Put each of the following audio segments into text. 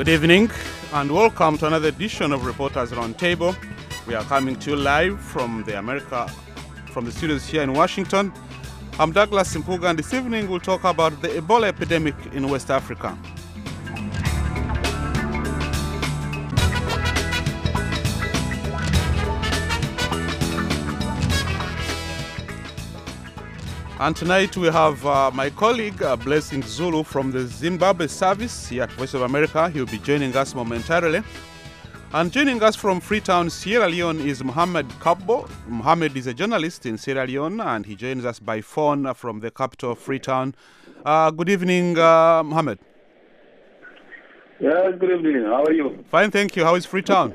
Good evening and welcome to another edition of Reporters Roundtable. We are coming to you live from the studios here in Washington. I'm Douglas Simpuga, and this evening we'll talk about the Ebola epidemic in West Africa. And tonight we have my colleague Blessing Zulu from the Zimbabwe service here at Voice of America. He'll be joining us momentarily. And joining us from Freetown, Sierra Leone is Mohamed Kabbo. Mohamed is a journalist in Sierra Leone and he joins us by phone from the capital of Freetown. Good evening, Mohamed. Yes, good evening. How are you? Fine, thank you. How is Freetown?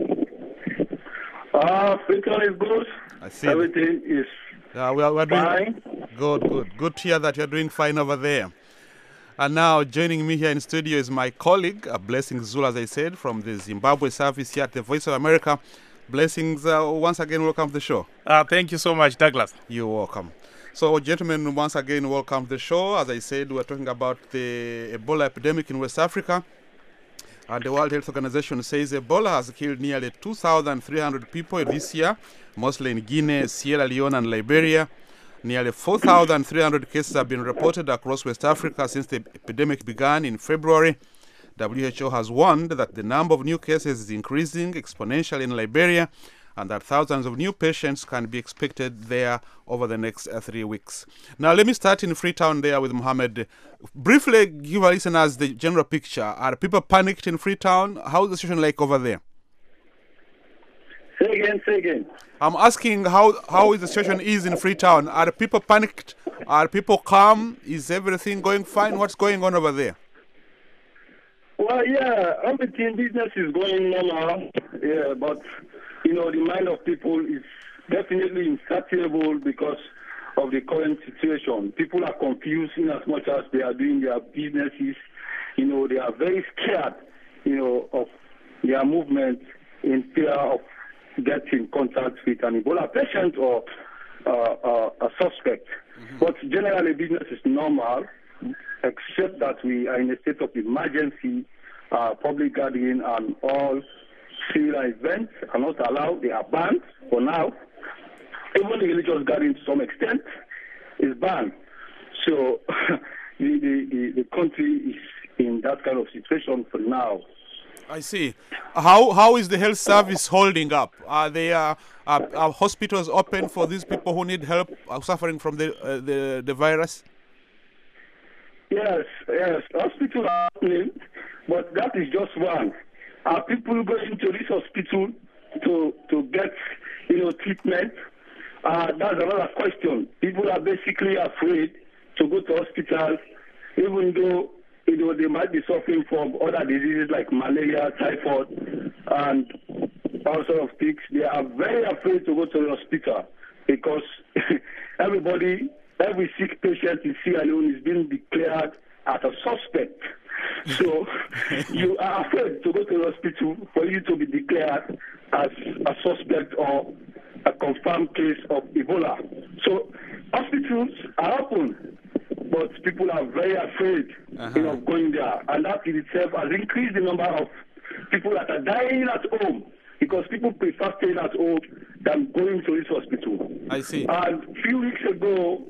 Freetown is good. I see. Everything is we're doing fine. Good to hear that you're doing fine over there. And now joining me here in studio is my colleague, Blessings Zulu, as I said, from the Zimbabwe service here at the Voice of America. Blessings, once again, welcome to the show. Thank you so much, Douglas. You're welcome. So, gentlemen, once again, welcome to the show. As I said, we're talking about the Ebola epidemic in West Africa. And the World Health Organization says Ebola has killed nearly 2,300 people this year, mostly in Guinea, Sierra Leone, and Liberia. Nearly 4,300 cases have been reported across West Africa since the epidemic began in February. WHO has warned that the number of new cases is increasing exponentially in Liberia and that thousands of new patients can be expected there over the next 3 weeks. Now, let me start in Freetown there with Mohamed. Briefly give our listeners the general picture. Are people panicked in Freetown? How is the situation like over there? Say again. I'm asking how is the situation in Freetown. Are people panicked? Are people calm? Is everything going fine? What's going on over there? Well, yeah, everything, business is going normal. Yeah, but, the mind of people is definitely insatiable because of the current situation. People are confused in as much as they are doing their businesses. They are very scared, of their movement in fear of get in contact with an Ebola patient or a suspect. Mm-hmm. But generally, business is normal, except that we are in a state of emergency. Public gathering and all civil events are not allowed. They are banned for now. Even the religious gathering, to some extent, is banned. So the country is in that kind of situation for now. I see. How is the health service holding up? Are hospitals open for these people who need help suffering from the virus? Yes. Hospitals are open, but that is just one. Are people going to this hospital to get treatment? That's another question. People are basically afraid to go to hospitals, even though they might be suffering from other diseases like malaria, typhoid, and all sorts of things. They are very afraid to go to the hospital because every sick patient in Sierra Leone is being declared as a suspect. So you are afraid to go to the hospital for you to be declared as a suspect or a confirmed case of Ebola. So hospitals are open, but people are very afraid of going there. And that in itself has increased the number of people that are dying at home because people prefer staying at home than going to this hospital. I see. And a few weeks ago,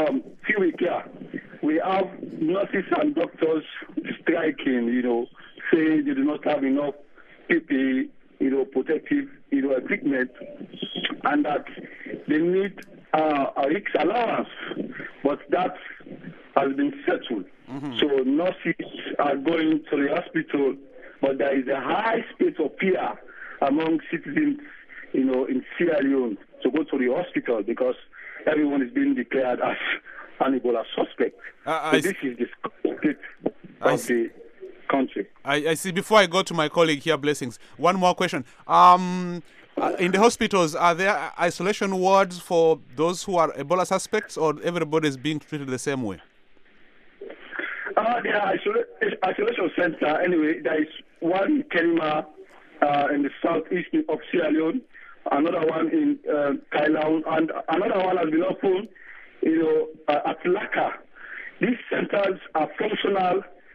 we have nurses and doctors striking, saying they do not have enough PPE, protective, equipment, and that they need a risk allowance. But that has been settled. Mm-hmm. So nurses are going to the hospital, but there is a high state of fear among citizens, in Sierra Leone to go to the hospital because everyone is being declared as an Ebola suspect. So this is the state of the country. I see. Before I go to my colleague here, Blessings, one more question. In the hospitals, are there isolation wards for those who are Ebola suspects, or everybody is being treated the same way? There are isolation center. Anyway, there is one in Kenema in the southeast of Sierra Leone, another one in Kailaun, and another one has been opened, at Laka. These centers are functional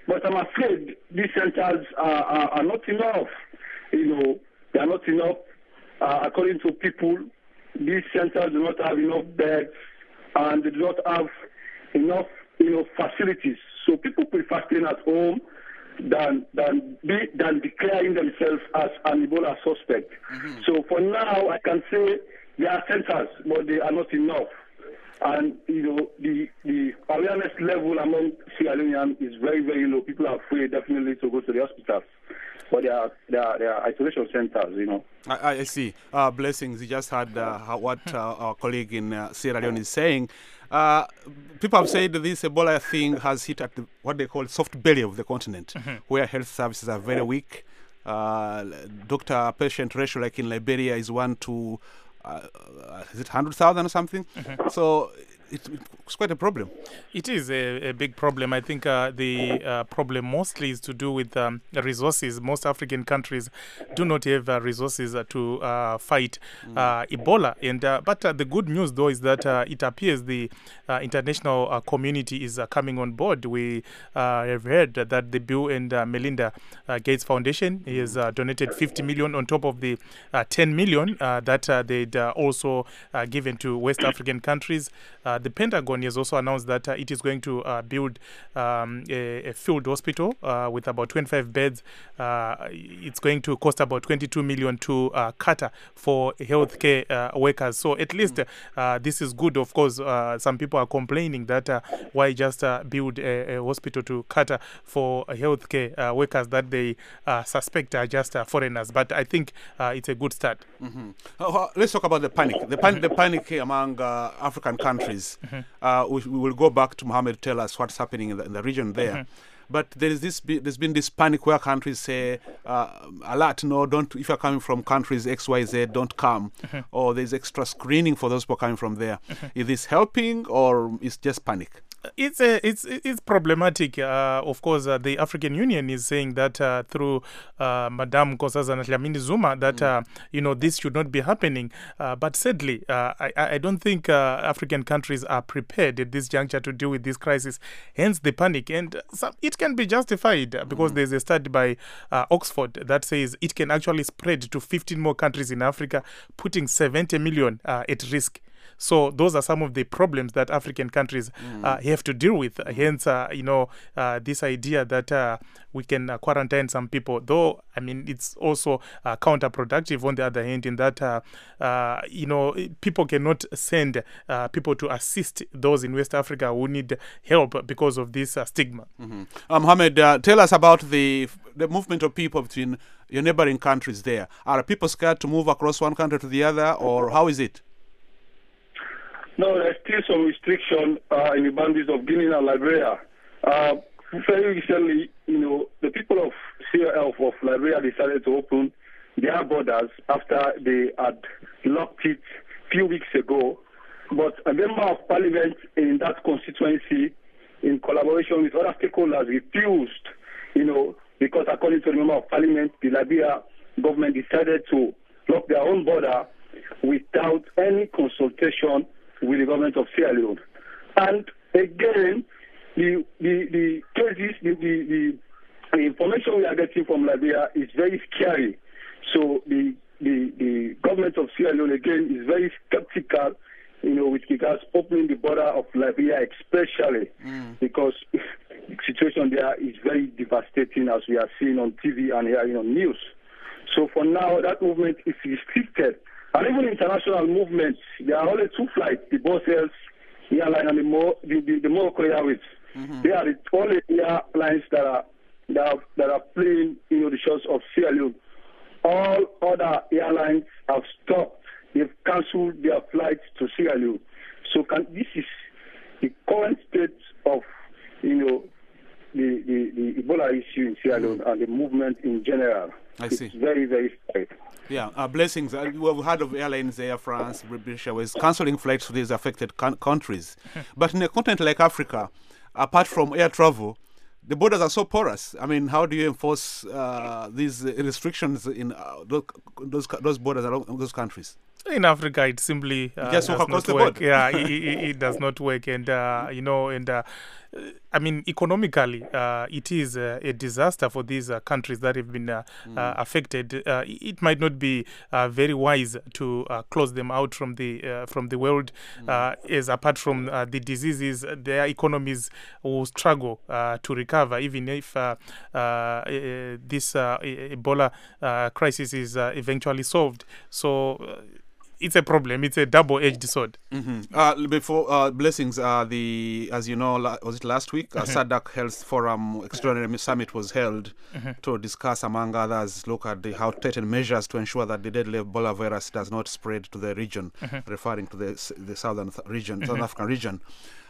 But I'm afraid these centers are not enough. They are not enough. According to people, these centers do not have enough beds and they do not have enough facilities. So people prefer staying at home than declaring themselves as an Ebola suspect. So for now, I can say there are centers, but they are not enough. And the awareness level among Sierra Leoneans is very, very low. People are afraid definitely to go to the hospitals, but there are isolation centers. I see. Blessings. You just heard what our colleague in Sierra Leone is saying. People have said that this Ebola thing has hit at what they call soft belly of the continent, where health services are very weak. Doctor-patient ratio, like in Liberia, is 1 to is it 100,000 or something? So it's quite a problem. It is a big problem. I think the problem mostly is to do with resources. Most African countries do not have resources to fight Ebola. And but the good news, though, is that it appears the international community is coming on board. We have heard that the Bill and Melinda Gates Foundation has donated 50 million on top of the 10 million that they'd also given to West African countries. The Pentagon has also announced that it is going to build a field hospital with about 25 beds. It's going to cost about 22 million to Qatar for healthcare workers. So at least this is good. Of course, some people are complaining that why just build a hospital to Qatar for healthcare workers that they suspect are just foreigners. But I think it's a good start. Let's talk about the panic. The panic among African countries. We will go back to Mohammed to tell us what's happening in the region there. But there's been this panic where countries say, alert, no, don't, if you're coming from countries X, Y, Z, don't come. Or there's extra screening for those people coming from there. Is this helping or is just panic? It's problematic. Of course, the African Union is saying that through Madame Nkosazana Dlamini Zuma that this should not be happening. But sadly, I don't think African countries are prepared at this juncture to deal with this crisis. Hence the panic, and it can be justified because there's a study by Oxford that says it can actually spread to 15 more countries in Africa, putting 70 million at risk. So those are some of the problems that African countries have to deal with. Hence, this idea that we can quarantine some people, though, I mean, it's also counterproductive on the other hand in that, people cannot send people to assist those in West Africa who need help because of this stigma. Mohammed, tell us about the movement of people between your neighboring countries there. Are people scared to move across one country to the other, or how is it? No, there's still some restriction in the boundaries of Guinea and Liberia. Very recently, the people of CLF of Liberia decided to open their borders after they had locked it a few weeks ago. But a member of parliament in that constituency, in collaboration with other stakeholders, refused, because according to the member of parliament, the Liberia government decided to lock their own border without any consultation with the government of Sierra Leone. And again, the cases, the information we are getting from Liberia is very scary. So the government of Sierra Leone again is very skeptical, with regards opening the border of Liberia, especially because the situation there is very devastating, as we are seeing on TV and hearing on news. So for now, that movement is restricted. And even international movements, there are only two flights, the Brussels airline and the Morocco Airways. They are the only airlines that are playing, the shores of Sierra Leone. All other airlines have stopped. They've cancelled their flights to Sierra Leone. So this is the current state of, the Ebola issue in Sierra Leone and the movement in general. I see. It's very, very scary. Yeah, blessings. We've heard of airlines, Air France, British Airways, cancelling flights to these affected countries. But in a continent like Africa, apart from air travel, the borders are so porous. I mean, how do you enforce these restrictions in those borders around those countries? In Africa, it simply Just does walk across not the work. border. Yeah, it does not work, and I mean, economically, it is a disaster for these countries that have been affected. It might not be very wise to close them out from the world, as apart from the diseases, their economies will struggle to recover, even if this Ebola crisis is eventually solved. So. It's a problem. It's a double-edged sword. Before Blessings, as you know, was it last week? SADC Health Forum Extraordinary Summit was held to discuss, among others, look at how tighten measures to ensure that the deadly Ebola virus does not spread to the region, referring to the southern region, South African region.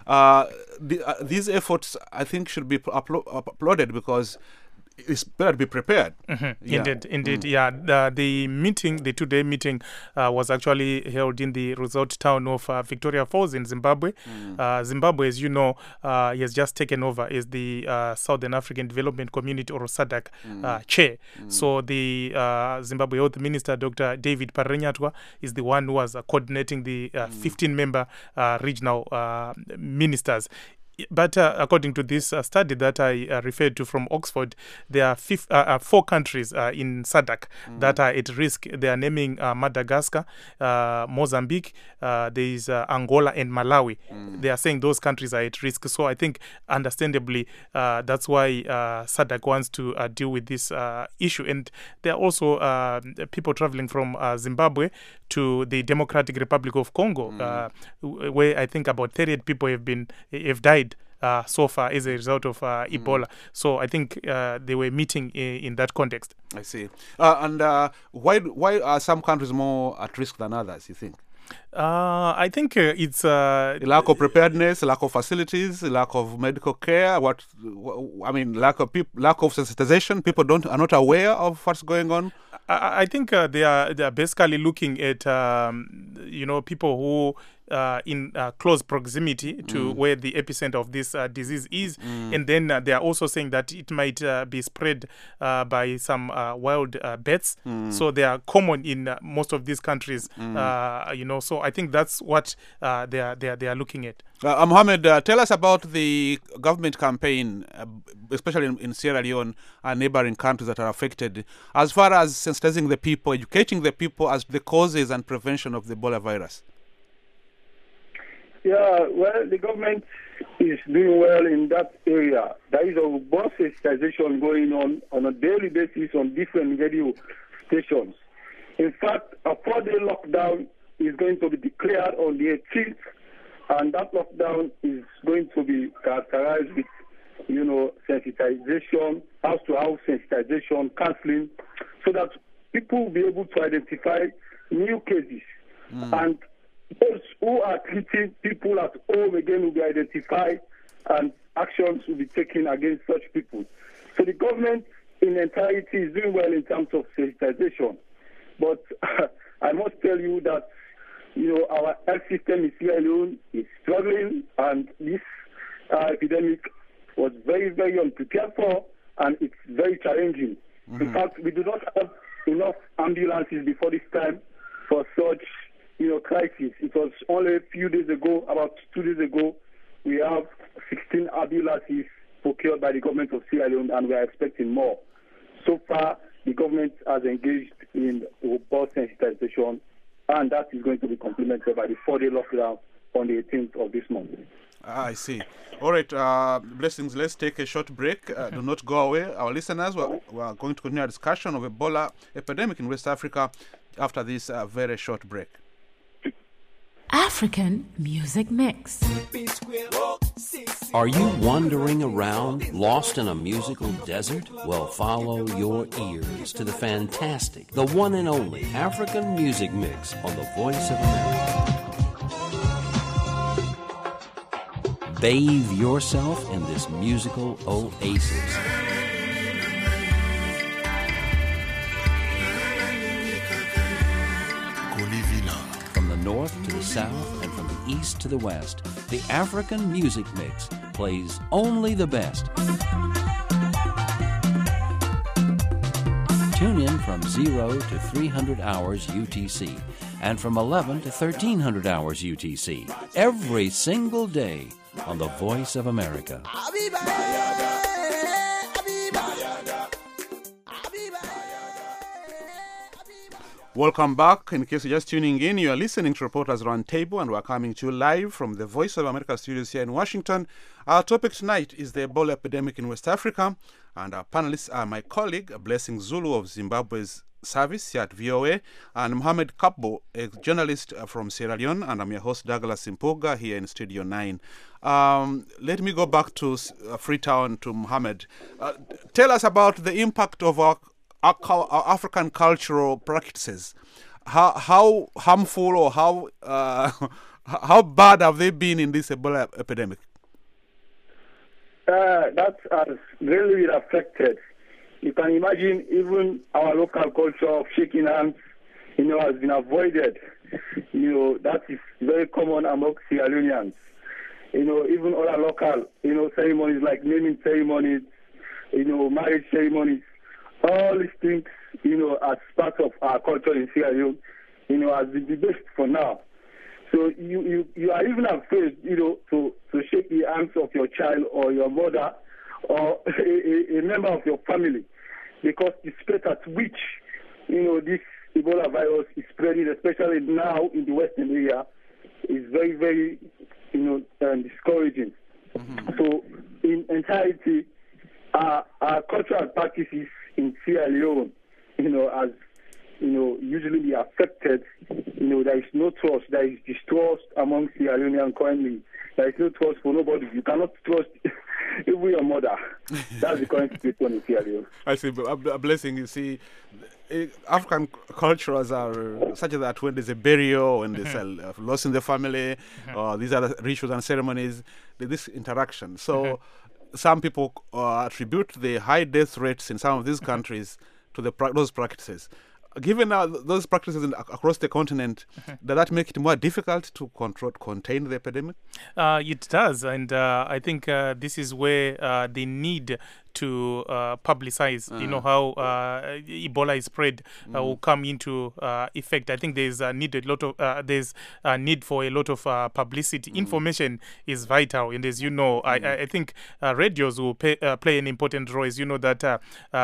These efforts, I think, should be applauded because it's better to be prepared. Yeah. Indeed. Yeah. The two-day meeting was actually held in the resort town of Victoria Falls in Zimbabwe. Zimbabwe, as you know, has just taken over as the Southern African Development Community, or SADC, chair. So the Zimbabwe Health Minister, Dr. David Parenyatwa, is the one who was coordinating the 15-member regional ministers. But according to this study that I referred to from Oxford, there are 4 countries in SADC that are at risk. They are naming Madagascar, Mozambique, there is Angola and Malawi. They are saying those countries are at risk. So I think, understandably, that's why SADC wants to deal with this issue. And there are also people traveling from Zimbabwe to the Democratic Republic of Congo, where I think about 38 people have died so far as a result of Ebola. So I think they were meeting in that context. I see. And why are some countries more at risk than others, you think? I think it's lack of preparedness, lack of facilities, lack of medical care. lack of sensitization. People are not aware of what's going on. I think they are basically looking at people who in close proximity to where the epicenter of this disease is, and then they are also saying that it might be spread by some wild bats. So they are common in most of these countries. So I think that's what they are looking at. Mohammed, tell us about the government campaign, especially in Sierra Leone and neighboring countries that are affected, as far as sensitizing the people, educating the people as to the causes and prevention of the Ebola virus. Yeah, well, the government is doing well in that area. There is a robust sensitization going on a daily basis on different radio stations. In fact, a 4-day lockdown is going to be declared on the 18th, and that lockdown is going to be characterized with, sensitization, house-to-house sensitization, counseling, so that people will be able to identify new cases. And those who are treating people at home again will be identified, and actions will be taken against such people. So the government in entirety is doing well in terms of sensitization. But I must tell you that, our health system in Sierra Leone is struggling, and this epidemic was very, very unprepared for, and it's very challenging. In fact, we do not have enough ambulances before this time for such crisis. It was only a few days ago, about 2 days ago, we have 16 ambulances procured by the government of Sierra Leone, and we are expecting more. So far, the government has engaged in robust sensitization, and that is going to be complemented by the 4-day lockdown on the 18th of this month. I see. All right, Blessings, let's take a short break. Do not go away. Our listeners, we are going to continue our discussion of Ebola epidemic in West Africa after this very short break. African Music Mix. Are you wandering around, lost in a musical desert? Well, follow your ears to the fantastic, the one and only African Music Mix on the Voice of America. Bathe yourself in this musical oasis. From the north to the south and from the east to the west, the African Music Mix plays only the best. Tune in from 0 to 300 hours UTC. and from 11 to 1300 hours UTC every single day on the Voice of America. Welcome back. In case you're just tuning in, you are listening to Reporters Roundtable, and we're coming to you live from the Voice of America studios here in Washington. Our topic tonight is the Ebola epidemic in West Africa, and our panelists are my colleague, Blessing Zulu of Zimbabwe's service here at VOA, and Mohamed Kapbo, a journalist from Sierra Leone, and I'm your host, Douglas Impoga, here in Studio 9. Let me go back to Freetown, to Mohamed. Tell us about the impact of our African cultural practices. How harmful or how bad have they been in this Ebola epidemic? That has really affected. You can imagine even our local culture of shaking hands, has been avoided. That is very common among Sierra Leoneans. Even other local, ceremonies like naming ceremonies, marriage ceremonies, all these things, as part of our culture in Sierra Leone, has been debased for now. So you are even afraid, to shake the hands of your child or your mother or a member of your family, because the spread at which, this Ebola virus is spreading, especially now in the Western area, is very, very, discouraging. Mm-hmm. So in entirety, our cultural practices in Sierra Leone, as usually be affected. There is no trust. There is distrust among Sierra Leoneans currently. There is no trust for nobody. You cannot trust even your mother. That's the current situation in Sierra Leone. I see. A blessing. You see, African cultures are such that when there's a burial, when there's a loss in the family, or these other rituals and ceremonies, there's this interaction. So some people attribute the high death rates in some of these countries to those practices. Given those practices across the continent, does that make it more difficult to contain the epidemic? It does, and I think this is where the need to publicize, how Ebola is spread will come into effect. I think there's a need for a lot of publicity. Information is vital, and as you know, I think radios will play an important role. As you know that.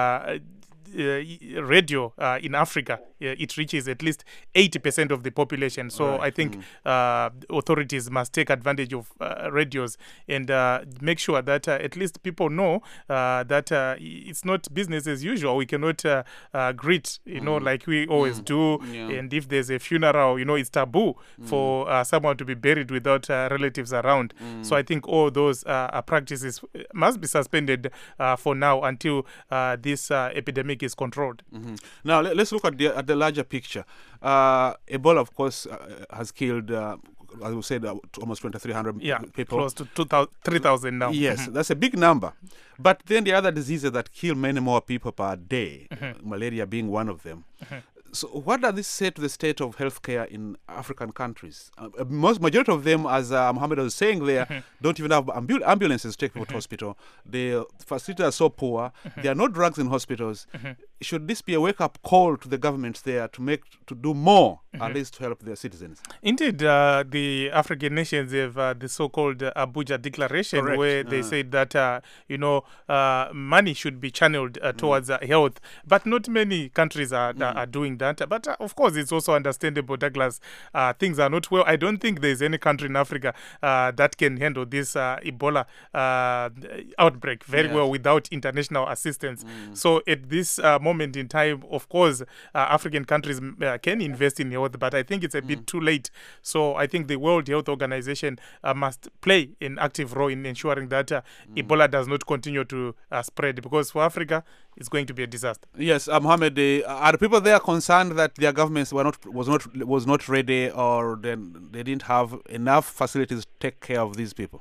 Radio in Africa, it reaches at least 80% of the population. So I think authorities must take advantage of radios and make sure that at least people know that it's not business as usual. We cannot greet, like we always do. Yeah. And if there's a funeral, it's taboo for someone to be buried without relatives around. So I think all those practices must be suspended for now until this epidemic is controlled. Now let's look at the larger picture. Ebola, of course, has killed, as we said, almost 2,300 people. Close to 3,000 now. Yes, that's a big number. But then the other diseases that kill many more people per day, malaria being one of them. So what does this say to the state of healthcare in African countries? Majority of them, as Mohammed was saying there, don't even have ambulances to take people to hospital. The facilities are so poor. There are no drugs in hospitals. Should this be a wake-up call to the governments there to do more, at least to help their citizens? Indeed, the African nations have the so-called Abuja Declaration, correct, where they said that money should be channeled towards health, but not many countries are doing that. But of course, it's also understandable, Douglas. Things are not well. I don't think there's any country in Africa that can handle this Ebola outbreak very well without international assistance. So at this moment in time, of course, African countries can invest in health, but I think it's a bit too late. So I think the World Health Organization must play an active role in ensuring that Ebola does not continue to spread, because for Africa, it's going to be a disaster. Yes, Mohammed, are the people there concerned that their governments was not ready, or they didn't have enough facilities to take care of these people?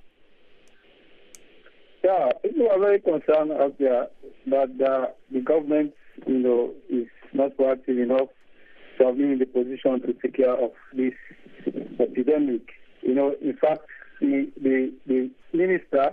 Yeah, people are very concerned out there that the government, is not proactive enough to be in the position to take care of this epidemic. In fact, the minister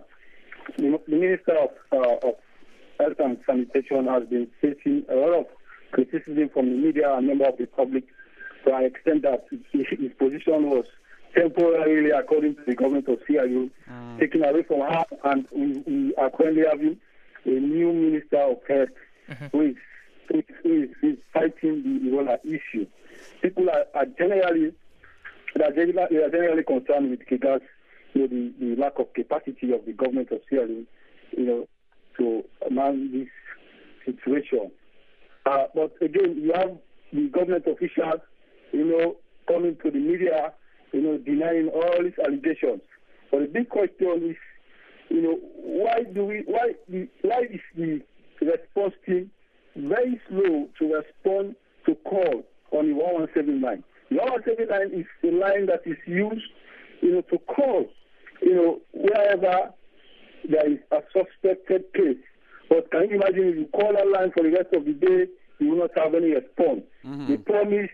of Health and Sanitation has been facing a lot of criticism from the media and member of the public to an extent that his position was temporarily, according to the government of Sierra Leone, taken away from her, and we are currently having a new Minister of Health who is fighting the Ebola issue. People are generally concerned with regards to the lack of capacity of the government of Sierra Leone, to man this situation. But again, you have the government officials, coming to the media, denying all these allegations. But the big question is, why is the response team very slow to respond to call on the 1179? The 1179 is the line that is used, to call, wherever there is a suspected case. But can you imagine if you call that line for the rest of the day, you will not have any response? They promise,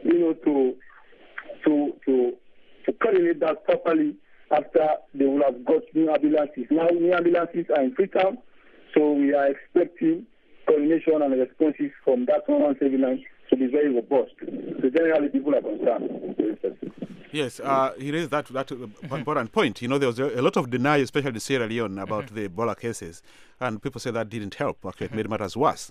to coordinate that properly after they will have got new ambulances. Now new ambulances are in Freetown, so we are expecting coordination and responses from that 1179 to be very robust. So generally, people are concerned. Yes, he raised that important point. There was a lot of denial, especially in Sierra Leone, about the Ebola cases, and people say that didn't help. Actually, it made matters worse.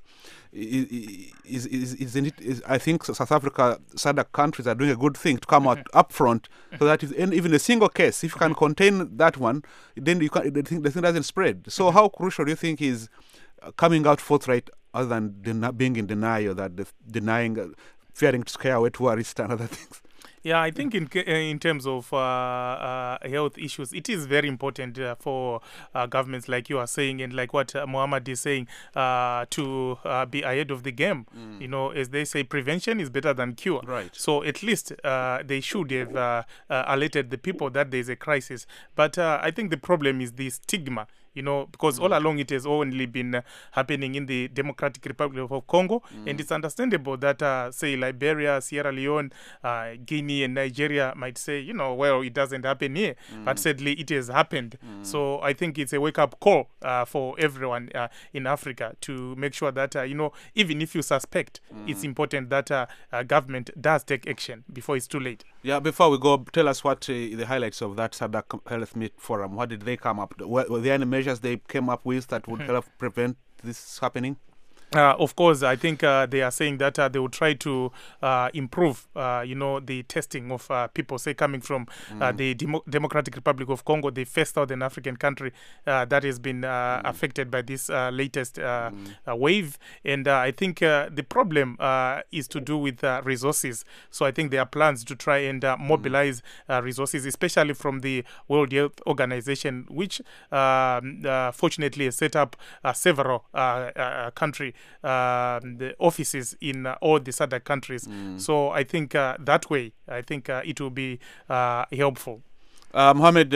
I think South Africa, SADC countries are doing a good thing to come out upfront, so that even a single case, if you can contain that one, then the thing doesn't spread. So, how crucial do you think is coming out forthright, other than being in denial, denying, fearing to scare away tourists and other things? Yeah, I think in terms of health issues, it is very important for governments, like you are saying, and like what Muhammad is saying, to be ahead of the game. As they say, prevention is better than cure. Right. So at least they should have alerted the people that there is a crisis. But I think the problem is the stigma. Because all along it has only been happening in the Democratic Republic of Congo, and it's understandable that, say, Liberia, Sierra Leone, Guinea, and Nigeria might say, well, it doesn't happen here, but sadly it has happened. So I think it's a wake-up call for everyone in Africa to make sure that, even if you suspect, it's important that government does take action before it's too late. Yeah, before we go, tell us what the highlights of that SADC Health Meet Forum. What did they come up? Were there any measures they came up with that would help prevent this happening? Of course, I think they are saying that they will try to improve, the testing of people, say, coming from the Democratic Republic of Congo, the first Southern African country that has been affected by this latest wave. And I think the problem is to do with resources. So I think there are plans to try and mobilize resources, especially from the World Health Organization, which fortunately has set up several country the offices in all the SADC countries. So I think that way, it will be helpful. Mohammed,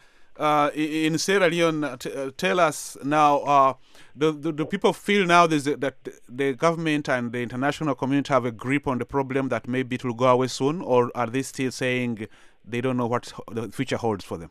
in Sierra Leone, tell us now, do people feel now that the government and the international community have a grip on the problem that maybe it will go away soon, or are they still saying they don't know what the future holds for them?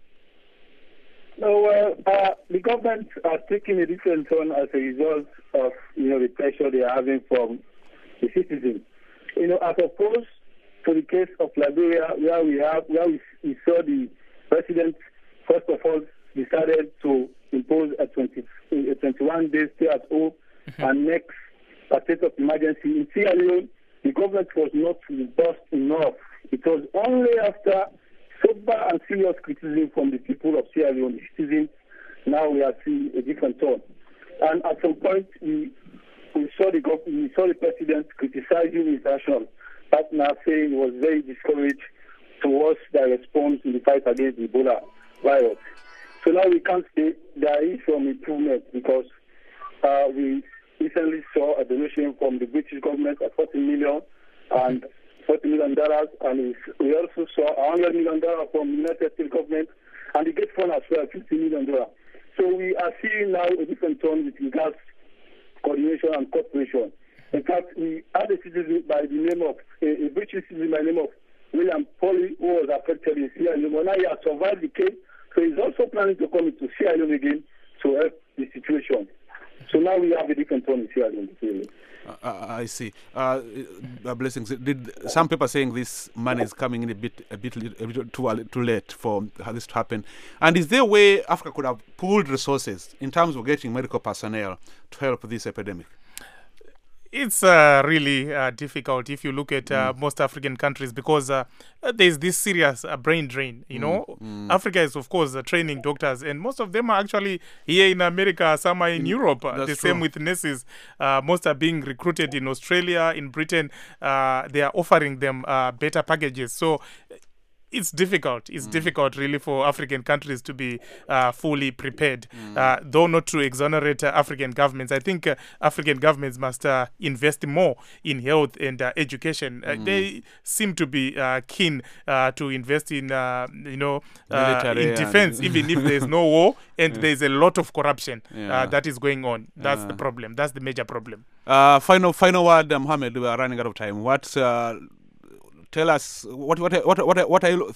No, the government are taking a different turn as a result of the pressure they are having from the citizens. As opposed to the case of Liberia, where we saw the president first of all decided to impose a 21-day stay at home and next a state of emergency. In Sierra Leone, the government was not robust enough. It was only after sober and serious criticism from the people of Sierra Leone, the citizens, now we are seeing a different tone. And at some point, we saw the president criticizing his national partner, saying he was very discouraged towards their response in the fight against the Ebola virus. So now we can't say there is some improvement, because we recently saw a donation from the British government of $40 million, and we also saw $100 million from the United States government, and the Gates Fund as well, $50 million. So we are seeing now a different tone with regards to coordination and cooperation. In fact, we had a citizen by the name of a British citizen by the name of William Polly, who was affected in Sierra Leone. Now he has survived the case, so he's also planning to come into Sierra Leone again to help the situation. So now we have a different tone here in the field. I see. Blessings. Did some people saying this money is coming in a bit too late for this to happen? And is there a way Africa could have pooled resources in terms of getting medical personnel to help this epidemic? It's really difficult if you look at most African countries, because there's this serious brain drain. You know, Africa is, of course, training doctors, and most of them are actually here in America, some are in Europe. The same with nurses. Most are being recruited in Australia, in Britain. They are offering them better packages. So it's difficult. It's difficult, really, for African countries to be fully prepared. Though not to exonerate African governments, I think African governments must invest more in health and education. They seem to be keen to invest in, in defense, even if there's no war and there's a lot of corruption that is going on. That's the problem. That's the major problem. Final word, Mohammed. We are running out of time. Tell us what are you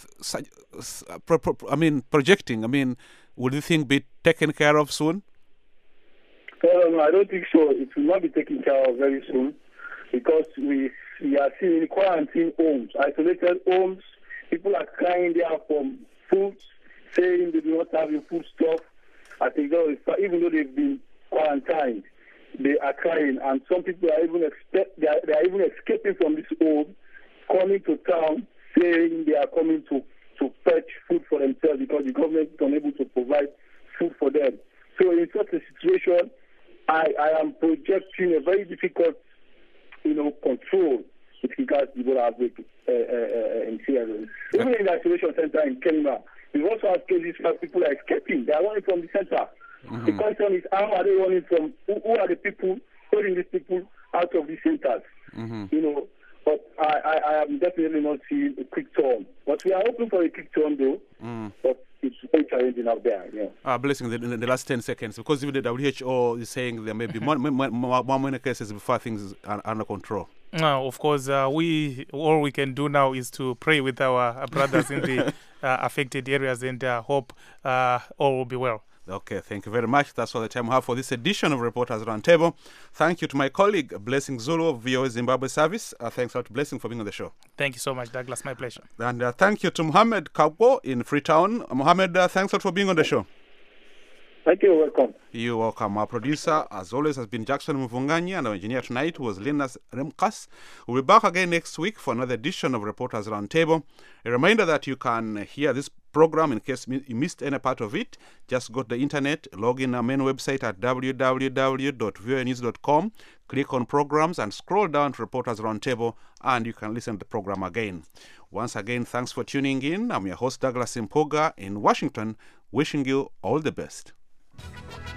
projecting? I mean, would you think be taken care of soon? No, I don't think so. It will not be taken care of very soon, because we are seeing quarantine homes, isolated homes. People are crying there for food, saying they do not have the food stuff. I think even though they've been quarantined, they are crying, and some people are even escaping from this home, coming to town, saying they are coming to fetch food for themselves because the government is unable to provide food for them. So in such a situation, I am projecting a very difficult, control with regards to Ebola outbreak in Sierra Leone. Even in the isolation center in Kenya, we also have cases where people are escaping. They are running from the center. The question is, how are they running from? Who are the people holding these people out of these centers? But I am definitely not seeing a quick turn. But we are hoping for a quick turn, though. But it's very challenging out there. Blessing in the last 10 seconds, because even the WHO is saying there may be more many cases before things are under control. Of course, all we can do now is to pray with our brothers in the affected areas and hope all will be well. Okay, thank you very much. That's all the time we have for this edition of Reporters Roundtable. Thank you to my colleague, Blessing Zulu of VOA Zimbabwe Service. Thanks a lot to Blessing for being on the show. Thank you so much, Douglas. My pleasure. And thank you to Mohammed Kabwo in Freetown. Mohammed, thanks a lot for being on the show. Thank you. Welcome. You're welcome. Our producer, as always, has been Jackson Mvunganyi, and our engineer tonight was Linus Remkas. We'll be back again next week for another edition of Reporters Roundtable. A reminder that you can hear this program in case you missed any part of it. Just go to the internet, log in our main website at www.voanews.com, click on programs and scroll down to Reporters Roundtable, and you can listen to the program again. Once again, thanks for tuning in. I'm your host, Douglas Mpoga in Washington, wishing you all the best.